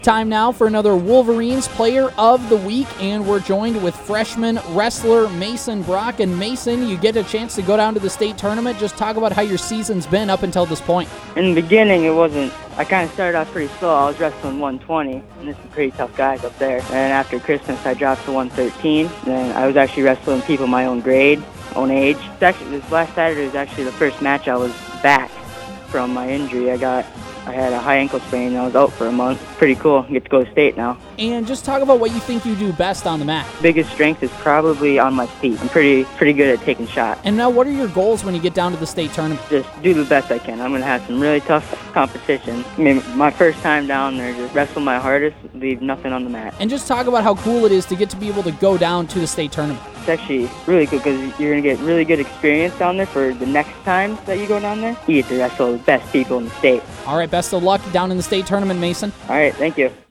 Time now for another Wolverines Player of the Week, and we're joined with freshman wrestler Mason Brock. And Mason, you get a chance to go down to the state tournament. Just talk about how your season's been up until this point. In the beginning, I kind of started off pretty slow. I was wrestling 120, and there's some pretty tough guys up there. And after Christmas, I dropped to 113. Then I was actually wrestling people my own grade, own age. This last Saturday was actually the first match I was back from my injury. I had a high ankle sprain and I was out for a month. Pretty cool. Get to go to state now. And just talk about what you think you do best on the mat. Biggest strength is probably on my feet. I'm pretty good at taking shots. And now what are your goals when you get down to the state tournament? Just do the best I can. I'm going to have some really tough competition. I mean, my first time down there, just wrestle my hardest, leave nothing on the mat. And just talk about how cool it is to get to be able to go down to the state tournament. It's actually really cool because you're going to get really good experience down there for the next time that you go down there. You get to wrestle the best people in the state. All right, best of luck down in the state tournament, Mason. All right, thank you.